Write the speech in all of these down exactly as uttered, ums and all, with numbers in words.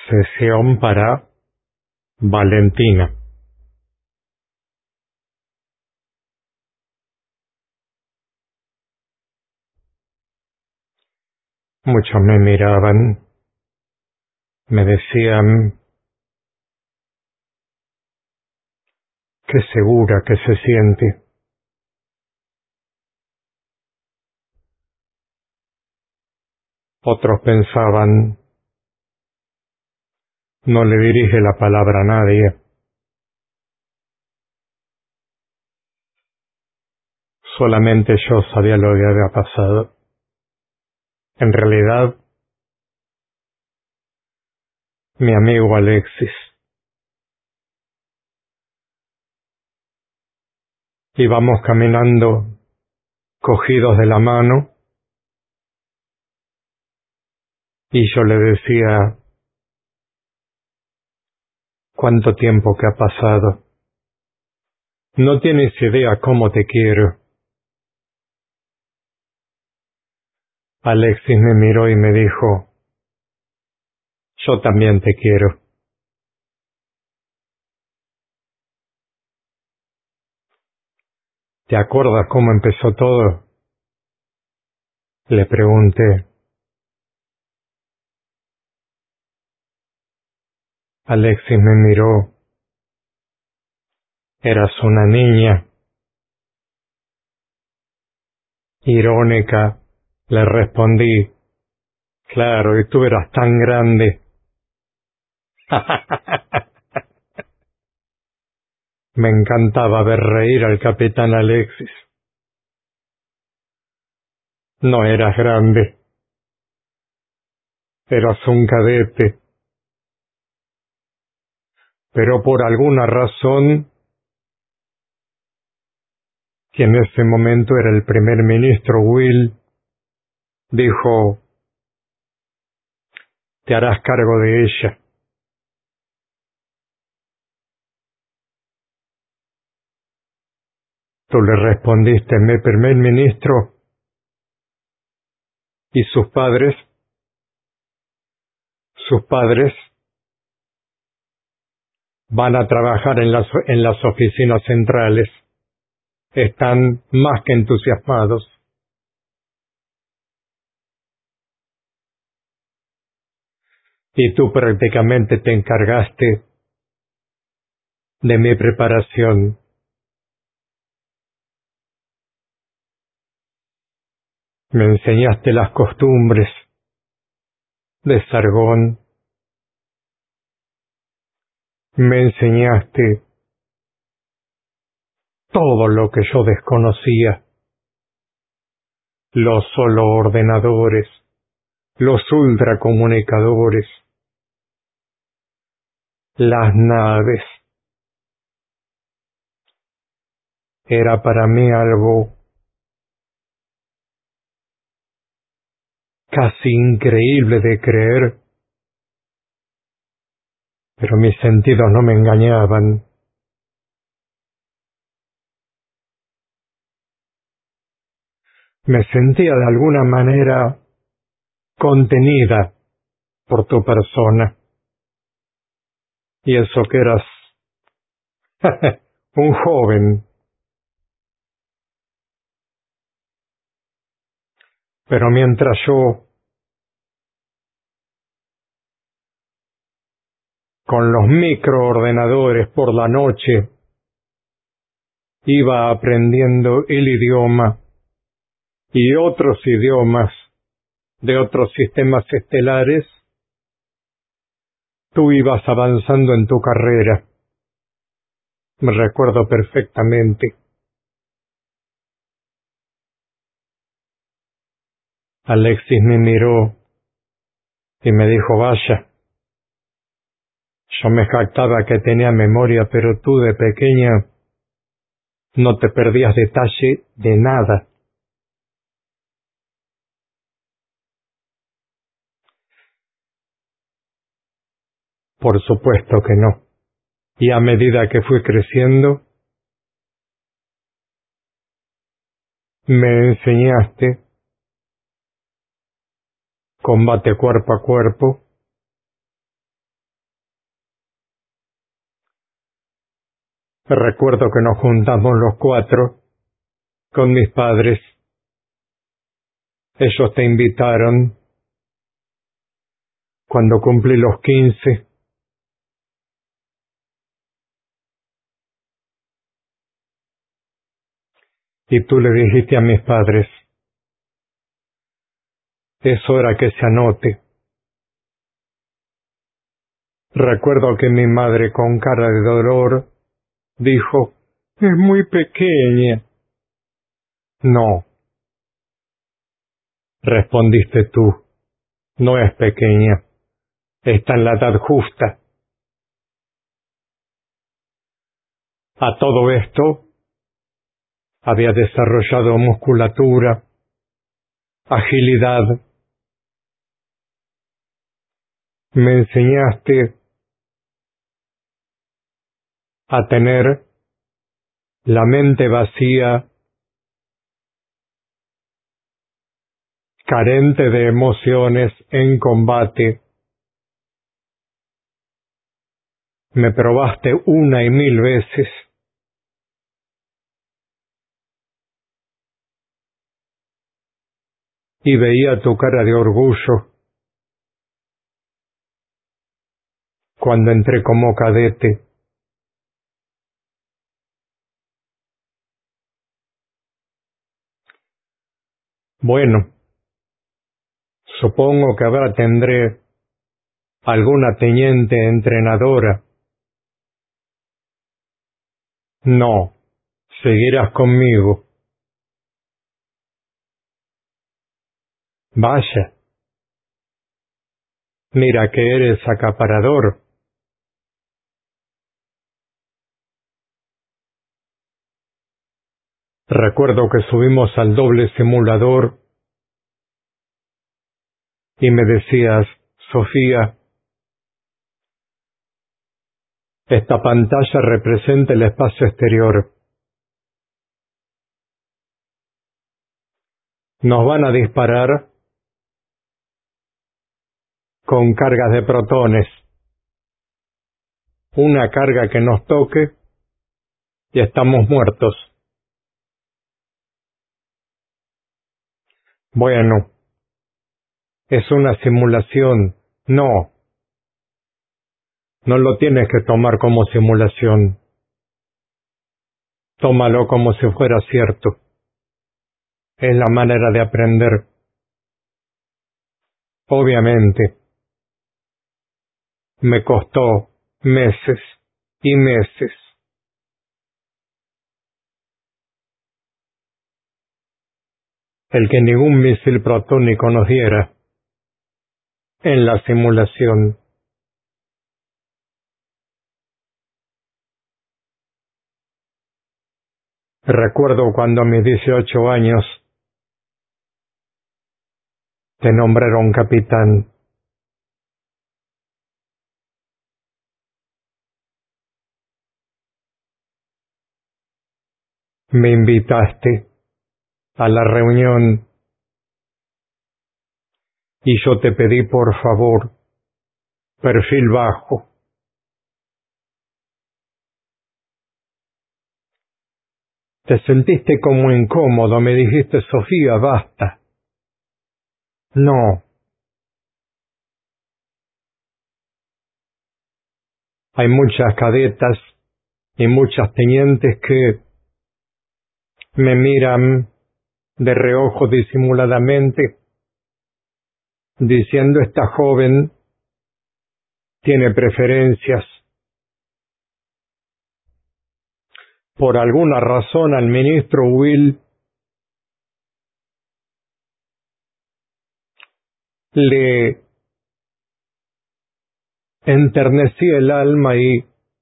Sesión para Valentina. Muchos me miraban, me decían qué segura que se siente. Otros pensaban, no le dirige la palabra a nadie. Solamente yo sabía lo que había pasado. En realidad, mi amigo Alexis. Íbamos caminando cogidos de la mano y yo le decía, ¿cuánto tiempo que ha pasado? No tienes idea cómo te quiero. Alexis me miró y me dijo, yo también te quiero. ¿Te acuerdas cómo empezó todo? Le pregunté. Alexis me miró. Eras una niña. Irónica, le respondí. Claro, y tú eras tan grande. Me encantaba ver reír al capitán Alexis. No eras grande. Eras un cadete. Pero por alguna razón, que en ese momento era el primer ministro Will, dijo, te harás cargo de ella. Tú le respondiste, mi primer ministro y sus padres, sus padres van a trabajar en las, en las oficinas centrales. Están más que entusiasmados. Y tú prácticamente te encargaste de mi preparación. Me enseñaste las costumbres de Sargón. Me enseñaste todo lo que yo desconocía. Los solo ordenadores, los ultracomunicadores, las naves. Era para mí algo casi increíble de creer, pero mis sentidos no me engañaban. Me sentía de alguna manera contenida por tu persona. Y eso que eras un joven. Pero mientras yo, con los microordenadores por la noche, iba aprendiendo el idioma y otros idiomas de otros sistemas estelares, tú ibas avanzando en tu carrera. Me recuerdo perfectamente. Alexis me miró y me dijo, vaya, yo me jactaba que tenía memoria, pero tú de pequeña no te perdías detalle de nada. Por supuesto que no. Y a medida que fui creciendo, me enseñaste combate cuerpo a cuerpo, Recuerdo que nos juntamos los cuatro con mis padres. Ellos te invitaron cuando cumplí los quince. Y tú le dijiste a mis padres, es hora que se anote. Recuerdo que mi madre, con cara de dolor, dijo, es muy pequeña. No, respondiste tú, no es pequeña, está en la edad justa. A todo esto, había desarrollado musculatura, agilidad. Me enseñaste a tener la mente vacía, carente de emociones en combate. Me probaste una y mil veces. Y veía tu cara de orgullo cuando entré como cadete. Bueno, supongo que ahora tendré alguna teniente entrenadora. No, seguirás conmigo. Vaya, mira que eres acaparador. Recuerdo que subimos al doble simulador y me decías, Sofía, esta pantalla representa el espacio exterior. Nos van a disparar con cargas de protones. Una carga que nos toque y estamos muertos. Bueno, es una simulación. No, no lo tienes que tomar como simulación. Tómalo como si fuera cierto. Es la manera de aprender. Obviamente, me costó meses y meses. El que ningún misil protónico nos diera en la simulación. Recuerdo cuando a mis dieciocho años te nombraron capitán. Me invitaste a la reunión y yo te pedí por favor, perfil bajo. Te sentiste como incómodo, me dijiste, Sofía, basta. No, hay muchas cadetas y muchas tenientes que me miran de reojo disimuladamente, diciendo esta joven tiene preferencias. Por alguna razón al ministro Will le enternecía el alma y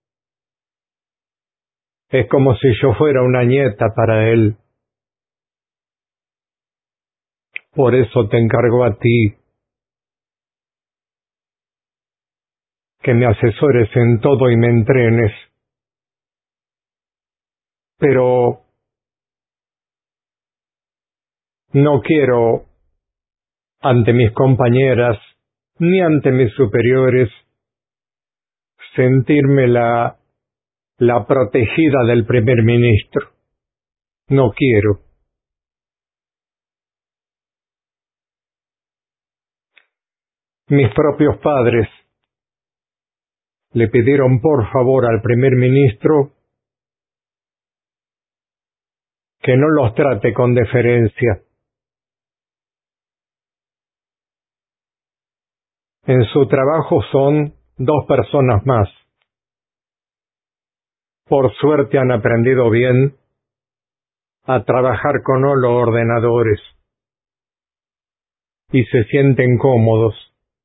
es como si yo fuera una nieta para él. Por eso te encargo a ti que me asesores en todo y me entrenes. Pero no quiero, ante mis compañeras, ni ante mis superiores, sentirme la la protegida del primer ministro. No quiero. Mis propios padres le pidieron por favor al primer ministro que no los trate con deferencia. En su trabajo son dos personas más. Por suerte han aprendido bien a trabajar con los ordenadores y se sienten cómodos.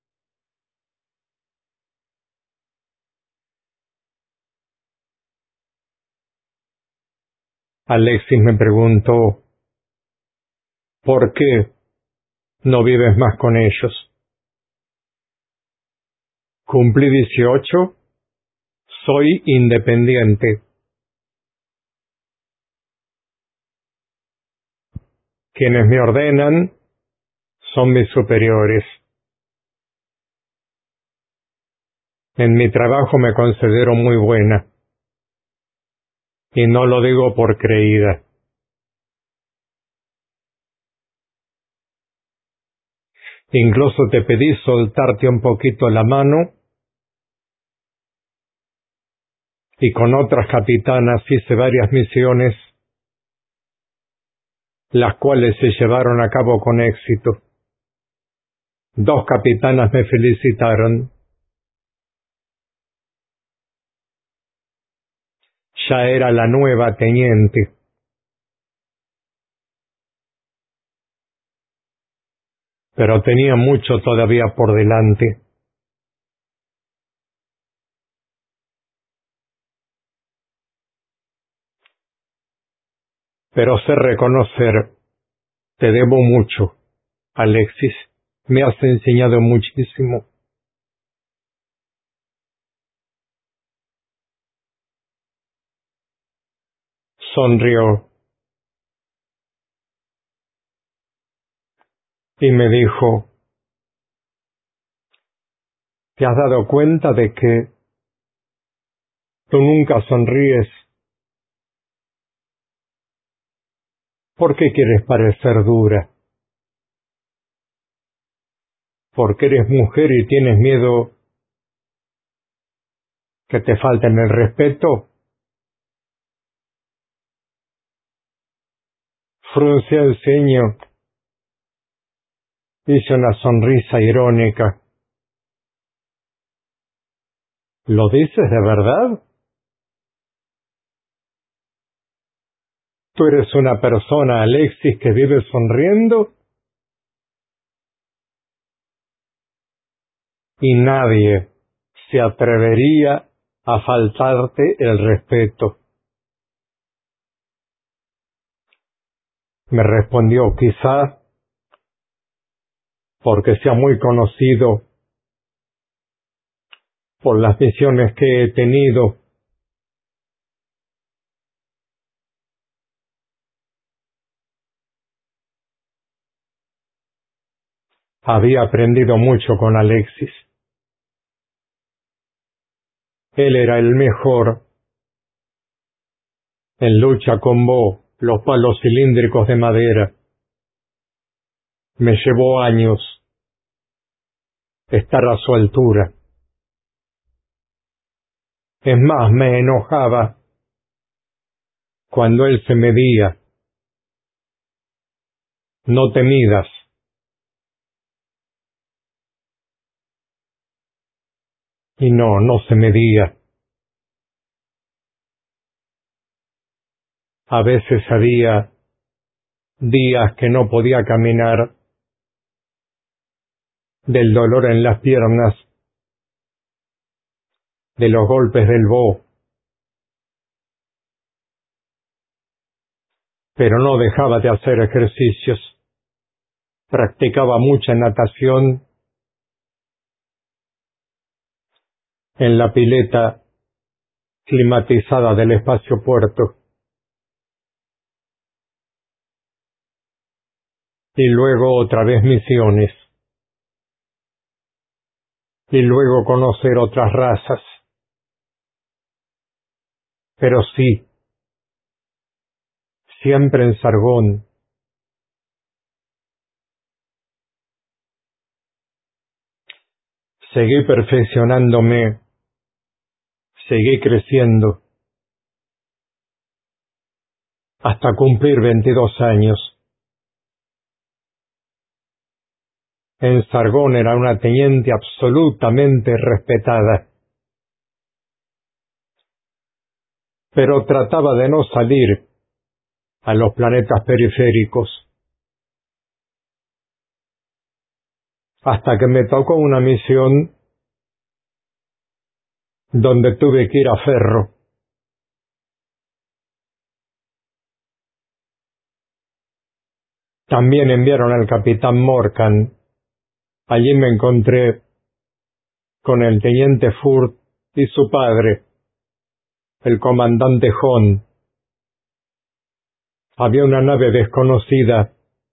Alexis me preguntó, ¿por qué no vives más con ellos? Cumplí dieciocho, soy independiente. Quienes me ordenan son mis superiores. En mi trabajo me considero muy buena. Y no lo digo por creída. Incluso te pedí soltarte un poquito la mano y con otras capitanas hice varias misiones, las cuales se llevaron a cabo con éxito. Dos capitanas me felicitaron. Ya era la nueva teniente. Pero tenía mucho todavía por delante. Pero sé reconocer, te debo mucho, Alexis. Me has enseñado muchísimo. Sonrió y me dijo, ¿te has dado cuenta de que tú nunca sonríes? ¿Por qué quieres parecer dura? ¿Porque eres mujer y tienes miedo que te falten el respeto? Frunció el ceño. Hizo una sonrisa irónica. ¿Lo dices de verdad? ¿Tú eres una persona, Alexis, que vive sonriendo? Y nadie se atrevería a faltarte el respeto. Me respondió, quizá porque sea muy conocido por las misiones que he tenido. Había aprendido mucho con Alexis. Él era el mejor en lucha con Bo, los palos cilíndricos de madera. Me llevó años estar a su altura. Es más, me enojaba cuando él se medía. No te midas. Y no, no se medía. A veces había días que no podía caminar del dolor en las piernas, de los golpes del Bo. Pero no dejaba de hacer ejercicios. Practicaba mucha natación en la pileta climatizada del espacio puerto. Y luego otra vez misiones. Y luego conocer otras razas. Pero sí, siempre en Sargón. Seguí perfeccionándome, seguí creciendo, hasta cumplir veintidós años. En Sargón era una teniente absolutamente respetada, pero trataba de no salir a los planetas periféricos, hasta que me tocó una misión donde tuve que ir a Ferro. También enviaron al capitán Morgan. Allí me encontré con el teniente Furt y su padre, el comandante Hon. Había una nave desconocida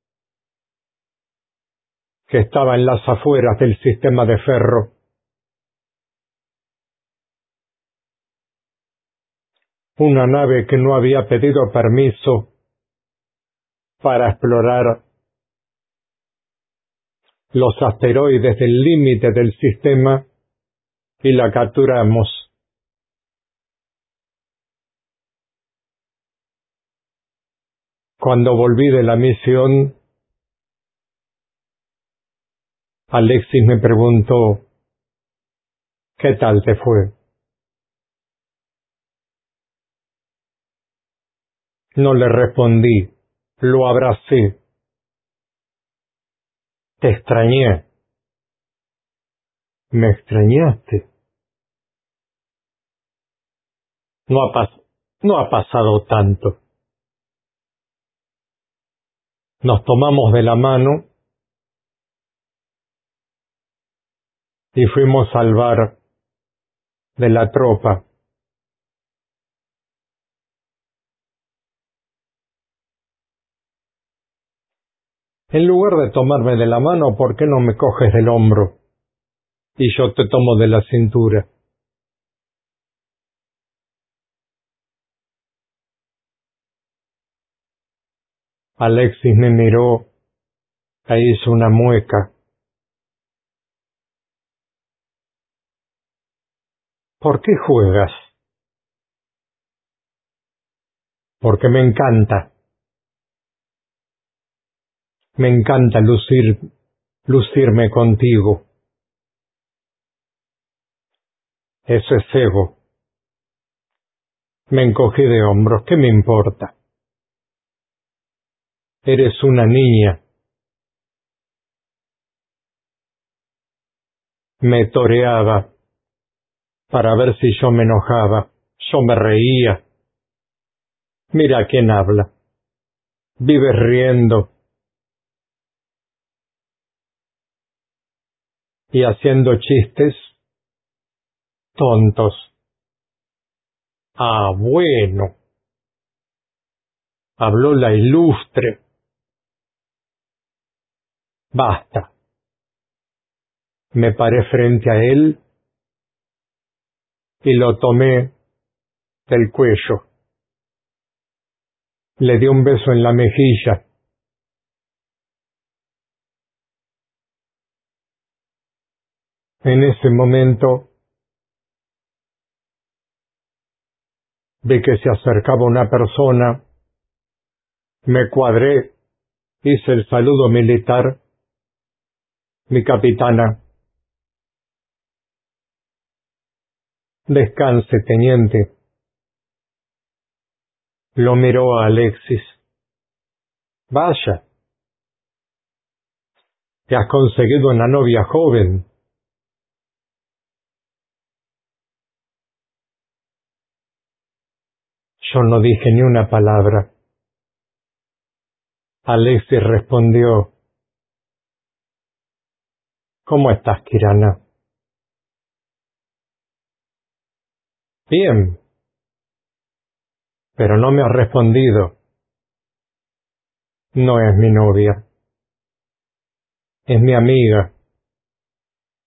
que estaba en las afueras del sistema de Ferro. Una nave que no había pedido permiso para explorar los asteroides del límite del sistema, y la capturamos. Cuando volví de la misión, Alexis me preguntó: ¿qué tal te fue? No le respondí, lo abracé. Te extrañé. ¿Me extrañaste? No ha, pas- no ha pasado tanto. Nos tomamos de la mano y fuimos al bar de la tropa. En lugar de tomarme de la mano, ¿por qué no me coges del hombro y yo te tomo de la cintura? Alexis me miró e hizo una mueca. ¿Por qué juegas? Porque me encanta. Me encanta lucir, lucirme contigo. Eso es ego. Me encogí de hombros. ¿Qué me importa? Eres una niña. Me toreaba para ver si yo me enojaba. Yo me reía. Mira quién habla. Vives riendo y haciendo chistes tontos. Ah, bueno. Habló la ilustre. Basta. Me paré frente a él y lo tomé del cuello. Le di un beso en la mejilla. En ese momento vi que se acercaba una persona. Me cuadré, hice el saludo militar. Mi capitana. Descanse, teniente. Lo miró a Alexis. Vaya, te has conseguido una novia joven. Yo no dije ni una palabra. Alexis respondió: ¿cómo estás, Kirana? Bien, pero no me has respondido. No es mi novia. Es mi amiga.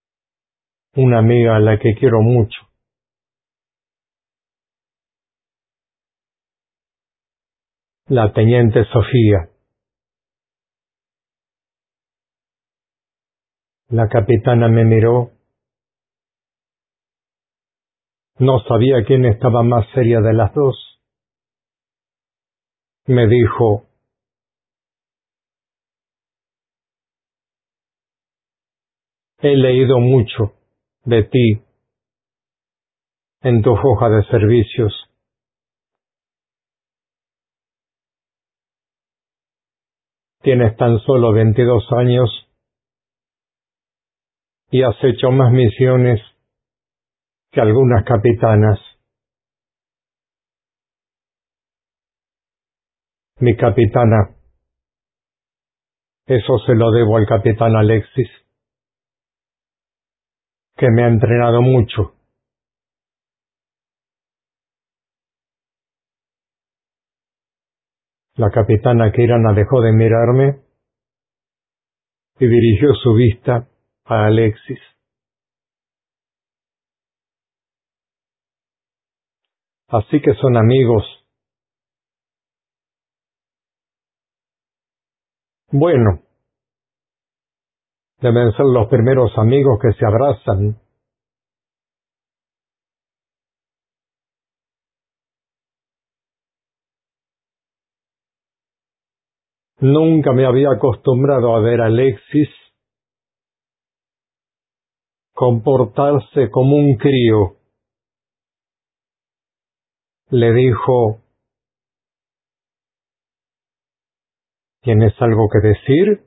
Una amiga a la que quiero mucho. La teniente Sofía. La capitana me miró. No sabía quién estaba más seria de las dos. Me dijo: he leído mucho de ti en tu hoja de servicios. Tienes tan solo veintidós años y has hecho más misiones que algunas capitanas. Mi capitana, eso se lo debo al capitán Alexis, que me ha entrenado mucho. La capitana Kirana dejó de mirarme y dirigió su vista a Alexis. Así que son amigos. Bueno, deben ser los primeros amigos que se abrazan. Nunca me había acostumbrado a ver a Alexis comportarse como un crío. Le dijo: ¿tienes algo que decir?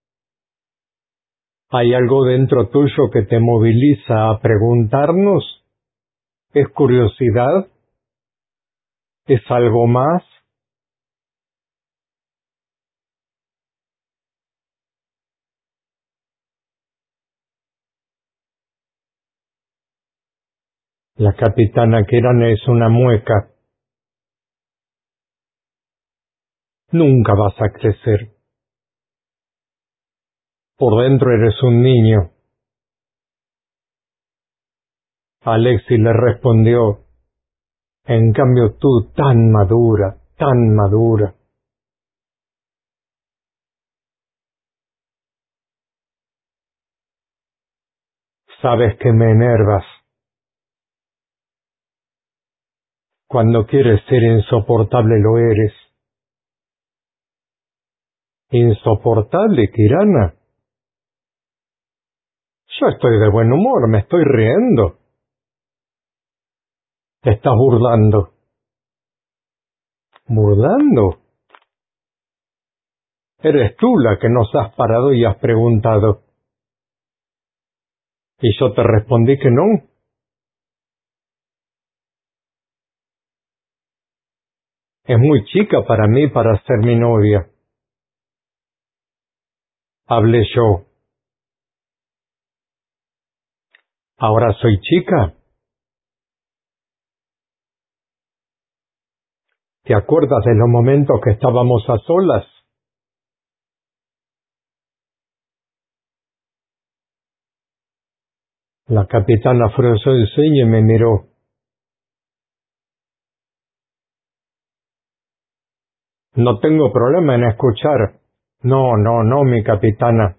¿Hay algo dentro tuyo que te moviliza a preguntarnos? ¿Es curiosidad? ¿Es algo más? La capitana Kirana es una mueca. Nunca vas a crecer. Por dentro eres un niño. Alexis le respondió: en cambio tú, tan madura, tan madura. Sabes que me enervas. Cuando quieres ser insoportable lo eres. ¿Insoportable, Kirana? Yo estoy de buen humor, me estoy riendo. Te estás burlando. ¿Burlando? Eres tú la que nos has parado y has preguntado. Y yo te respondí que no. Es muy chica para mí para ser mi novia. Hablé yo. ¿Ahora soy chica? ¿Te acuerdas de los momentos que estábamos a solas? La capitana frunció el ceño y me miró. No tengo problema en escuchar. No, no, no, mi capitana.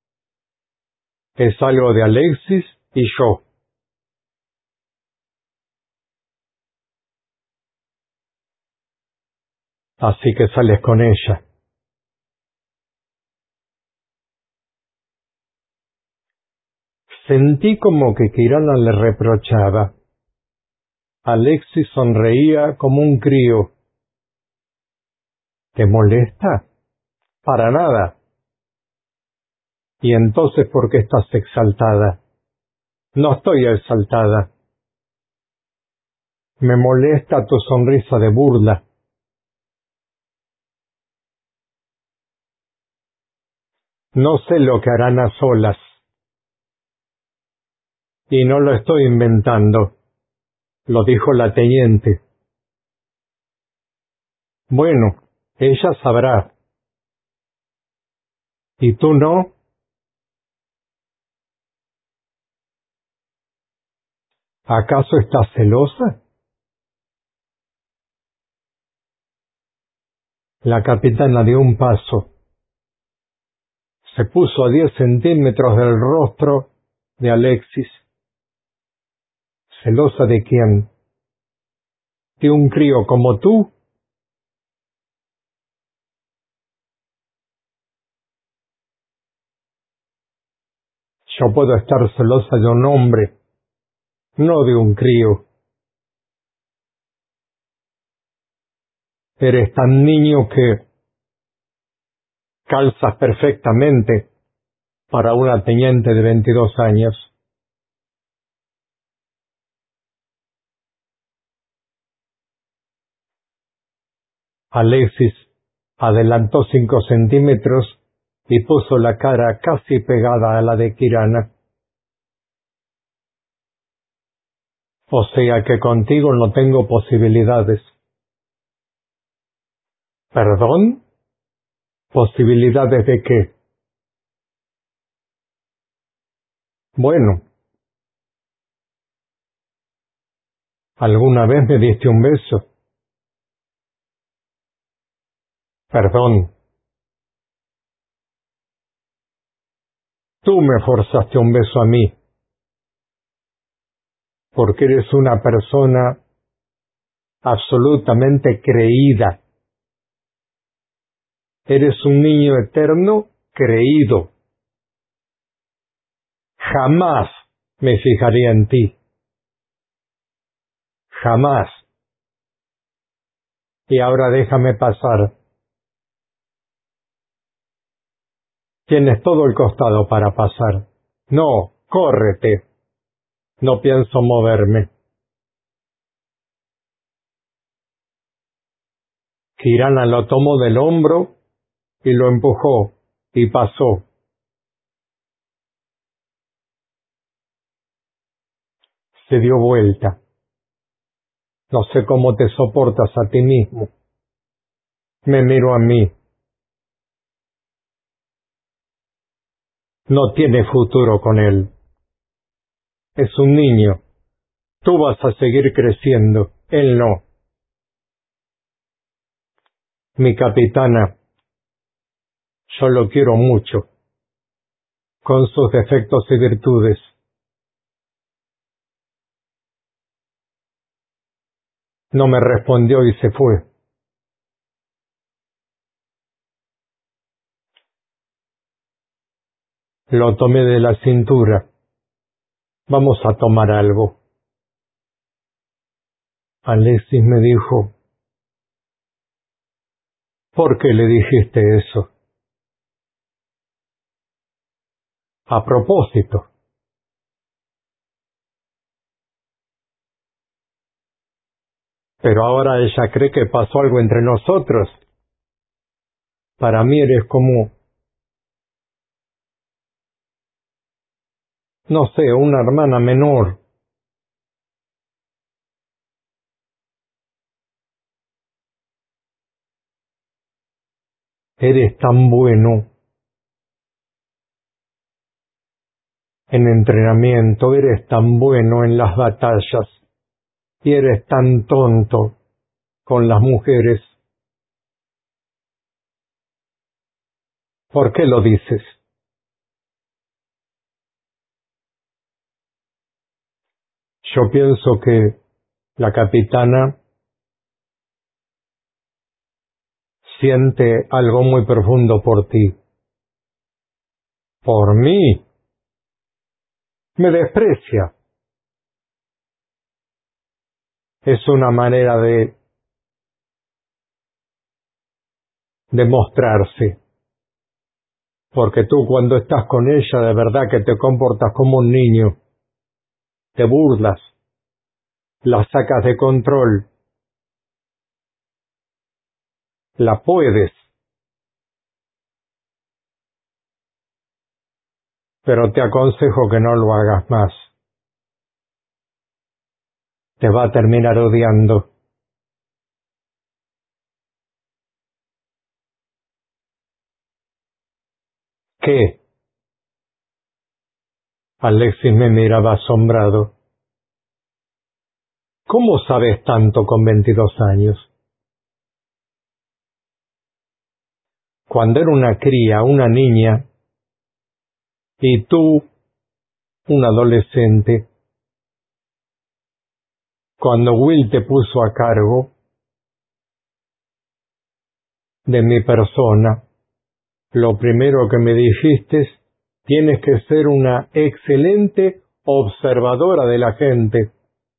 Es algo de Alexis y yo. Así que sales con ella. Sentí como que Kirana le reprochaba. Alexis sonreía como un crío. ¿Te molesta? Para nada. ¿Y entonces por qué estás exaltada? No estoy exaltada. Me molesta tu sonrisa de burla. No sé lo que harán a solas. Y no lo estoy inventando. Lo dijo la teniente. Bueno, ella sabrá. ¿Y tú no? ¿Acaso estás celosa? La capitana dio un paso. Se puso a diez centímetros del rostro de Alexis. ¿Celosa de quién? ¿De un crío como tú? Yo puedo estar celosa de un hombre, no de un crío. Eres tan niño que calzas perfectamente para una teniente de veintidós años. Alexis adelantó cinco centímetros y puso la cara casi pegada a la de Kirana. O sea que contigo no tengo posibilidades. ¿Perdón? ¿Posibilidades de qué? Bueno, ¿alguna vez me diste un beso? Perdón. Tú me forzaste un beso a mí, porque eres una persona absolutamente creída. Eres un niño eterno creído. Jamás me fijaría en ti. Jamás. Y ahora déjame pasar. Tienes todo el costado para pasar. No, córrete. No pienso moverme. Kirana lo tomó del hombro y lo empujó y pasó. Se dio vuelta. No sé cómo te soportas a ti mismo. Me miro a mí. No tiene futuro con él. Es un niño. Tú vas a seguir creciendo. Él no. Mi capitana, yo lo quiero mucho, con sus defectos y virtudes. No me respondió y se fue. Lo tomé de la cintura. Vamos a tomar algo. Alexis me dijo, ¿por qué le dijiste eso? A propósito. Pero ahora ella cree que pasó algo entre nosotros. Para mí eres como, no sé, una hermana menor. Eres tan bueno en entrenamiento, eres tan bueno en las batallas y eres tan tonto con las mujeres. ¿Por qué lo dices? Yo pienso que la capitana siente algo muy profundo por ti. ¿Por mí? Me desprecia. Es una manera de demostrarse. Porque tú cuando estás con ella de verdad que te comportas como un niño. Te burlas. La sacas de control. La puedes. Pero te aconsejo que no lo hagas más. Te va a terminar odiando. ¿Qué? Alexis me miraba asombrado. ¿Cómo sabes tanto con veintidós años? cuando era una cría, una niña, y tú, un adolescente, cuando Will te puso a cargo de mi persona, lo primero que me dijiste es: tienes que ser una excelente observadora de la gente.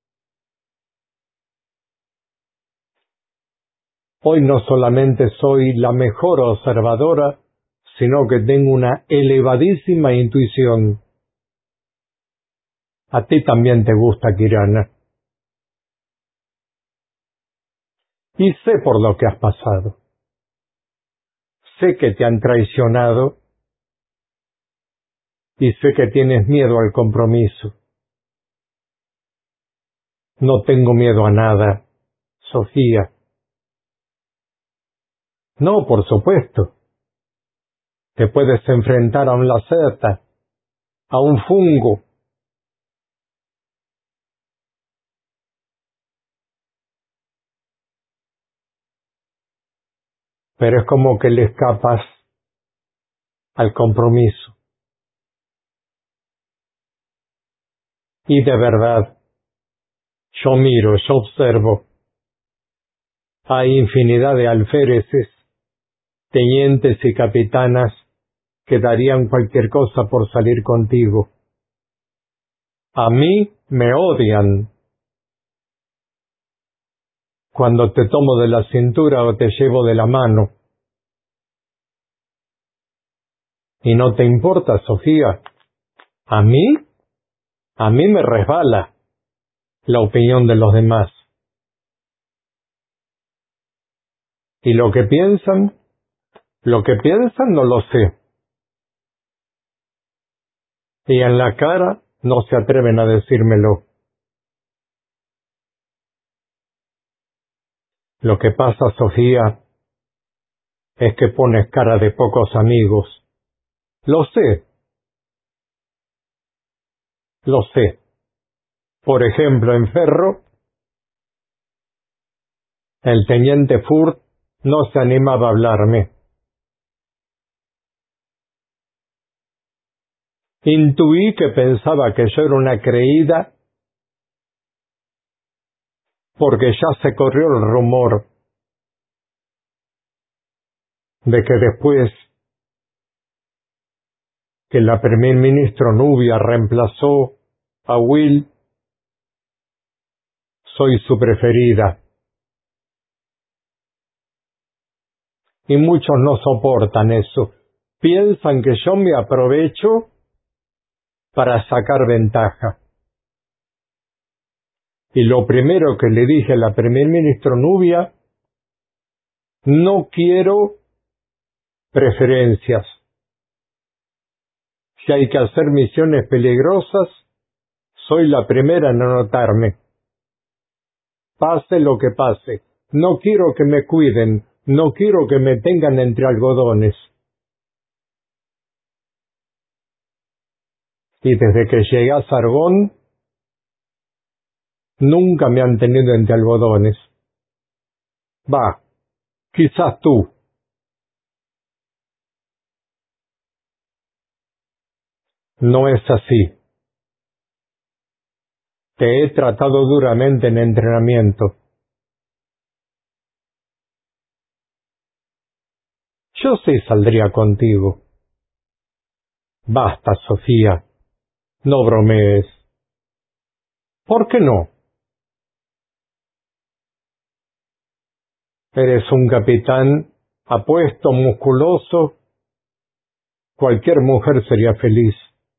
Hoy no solamente soy la mejor observadora, sino que tengo una elevadísima intuición. A ti también te gusta, Kirana. Y sé por lo que has pasado. Sé que te han traicionado y sé que tienes miedo al compromiso. No tengo miedo a nada, Sofía. No, por supuesto. Te puedes enfrentar a un lacerta, a un fungo. Pero es como que le escapas al compromiso. Y de verdad, yo miro, yo observo. Hay infinidad de alféreces, tenientes y capitanas que darían cualquier cosa por salir contigo. A mí me odian cuando te tomo de la cintura o te llevo de la mano. ¿Y no te importa, Sofía? A mí, a mí me resbala la opinión de los demás. Y lo que piensan, lo que piensan no lo sé. Y en la cara no se atreven a decírmelo. Lo que pasa, Sofía, es que pones cara de pocos amigos. Lo sé, lo sé. Por ejemplo, en Ferro, el teniente Furt no se animaba a hablarme. Intuí que pensaba que yo era una creída porque ya se corrió el rumor de que después que la primer ministro Nubia reemplazó a Will, soy su preferida. Y muchos no soportan eso. Piensan que yo me aprovecho para sacar ventaja. Y lo primero que le dije a la primer ministro Nubia: no quiero preferencias. Si hay que hacer misiones peligrosas, soy la primera en anotarme. Pase lo que pase, no quiero que me cuiden, no quiero que me tengan entre algodones. Y desde que llegué a Sargón, nunca me han tenido entre algodones. Va, quizás tú. No es así. Te he tratado duramente en entrenamiento. Yo sí saldría contigo. Basta, Sofía. No bromees. ¿Por qué no? Eres un capitán apuesto, musculoso. Cualquier mujer sería feliz.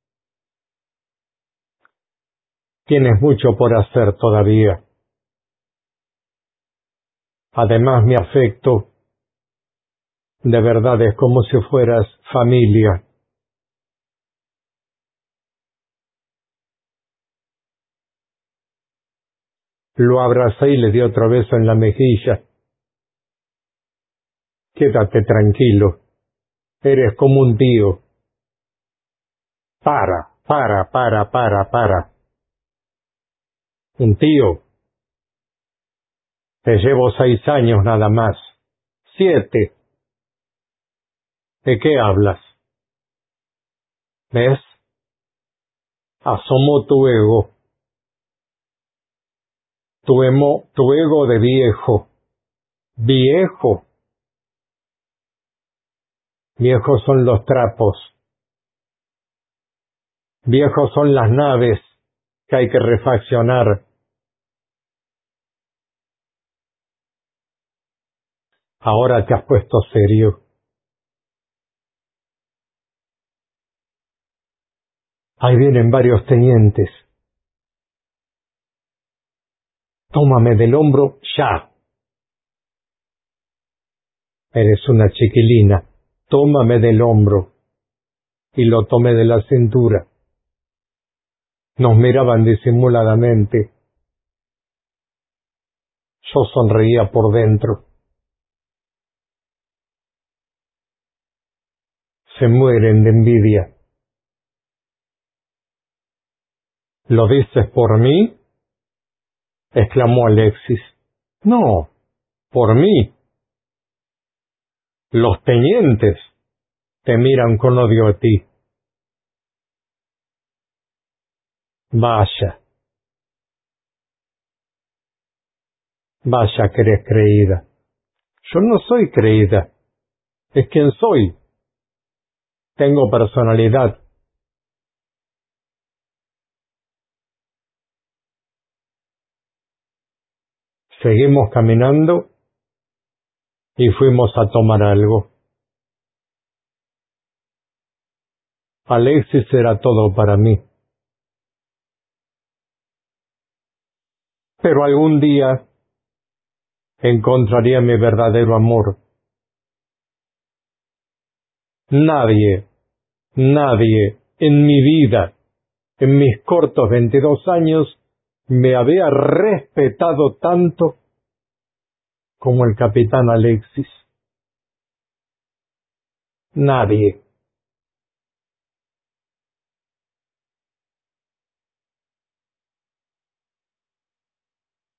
Tienes mucho por hacer todavía. Además, mi afecto de verdad es como si fueras familia. Lo abracé y le di otro beso en la mejilla. Quédate tranquilo. Eres como un tío. Para, para, para, para, para. Un tío. Te llevo seis años nada más. Siete. ¿De qué hablas? ¿Ves? Asomó tu ego, tu, emo, tu ego de viejo. Viejo. Viejos son los trapos. Viejos son las naves que hay que refaccionar. Ahora te has puesto serio. Ahí vienen varios tenientes. Tómame del hombro ya. Eres una chiquilina. Tómame del hombro. Y lo tomé de la cintura. Nos miraban disimuladamente. Yo sonreía por dentro. Se mueren de envidia. ¿Lo dices por mí? Exclamó Alexis. No, por mí. Los tenientes te miran con odio a ti. Vaya. Vaya que eres creída. Yo no soy creída. Es quien soy. Tengo personalidad. Seguimos caminando y fuimos a tomar algo. Alexis era todo para mí. Pero algún día encontraría mi verdadero amor. Nadie, nadie en mi vida, en mis cortos veintidós años, me había respetado tanto como el capitán Alexis. Nadie.